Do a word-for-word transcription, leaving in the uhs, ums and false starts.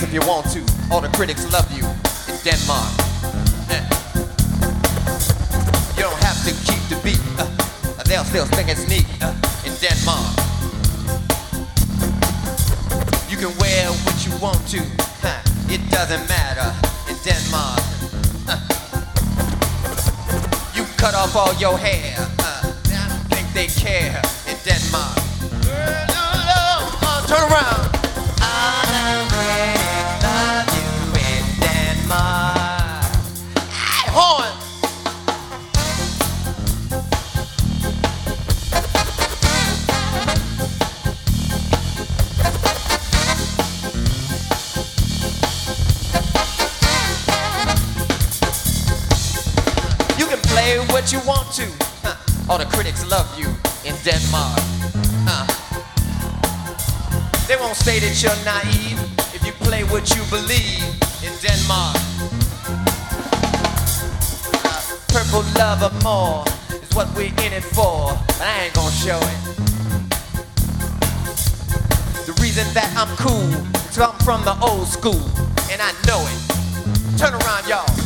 if you want to. All the critics love you in Denmark. Eh. You don't have to keep the beat. Uh, they'll still think it's neat uh, in Denmark. You can wear what you want to. Huh. It doesn't matter in Denmark. Uh. You cut off all your hair. Uh, I don't think they care in Denmark. Turn around. I really love you in Denmark. Hey, horn. You can play what you want to. Huh. All the critics love you in Denmark. Huh. They won't say that you're naive if you play what you believe in Denmark. Uh, purple love or more is what we're in it for, and I ain't gonna show it. The reason that I'm cool is 'cause I'm from the old school, and I know it. Turn around, y'all.